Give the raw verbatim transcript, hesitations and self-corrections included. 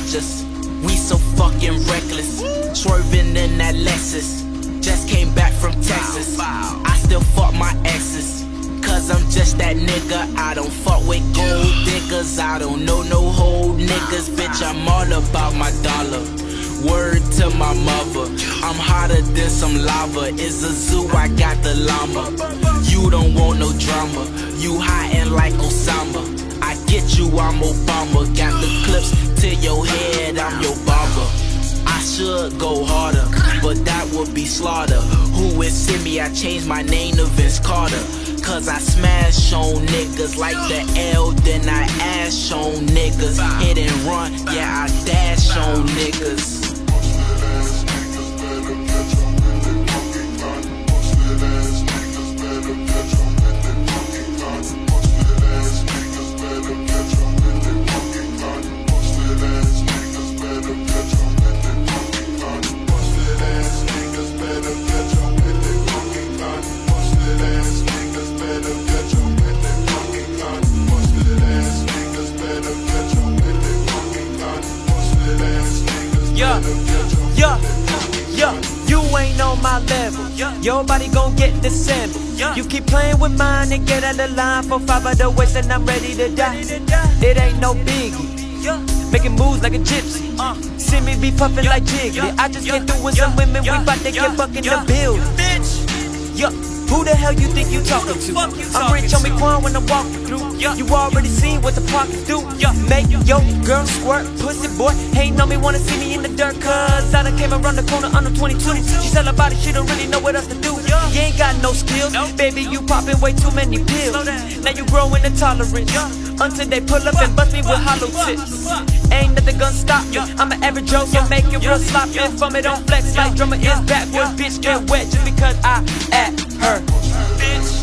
us. We so fucking reckless, swerving in that Lexus. Just came back from Texas. I still fuck my exes, cause I'm just that nigga. I don't fuck with gold diggers. I don't know no whole niggas. Bitch, I'm all about my dollar. Word to my mother, I'm hotter than some lava. It's a zoo, I got the llama. You don't want no drama, you hiding like Osama. I get you, I'm Obama. Got the clips to your head, I'm your barber. I should go harder, but that would be slaughter. Who is Simi? I changed my name to Vince Carter. Cause I smash on niggas like the L, then I ash on niggas. Hit and run, yeah, I dash on niggas. Yeah, yeah, yeah, you ain't on my level. Your body gon' get disassembled. You keep playing with mine and get out of line for five of the waist and I'm ready to die. It ain't no biggie, making moves like a gypsy. See me be puffin' like Jiggly. I just get through with some women, we bout to get buck in the building. Yeah, who the hell you think you talking to? I'm rich on me Quan when I'm walking through. You already seen what the pockets do. Make your girl squirt, pussy boy. Hating on me, wanna see me in the dirt. Cause I done came around the corner under twenty-two. She tell about it, she don't really know what else to do. You ain't got no skills, baby, you popping way too many pills. Now you growing the tolerance until they pull up and bust me with hollow tips. Ain't nothing gonna stop me. I'm an average Joe, so make it real sloppy. From it on flex like drummer is backwards. Bitch get wet just because I at her. Bitch.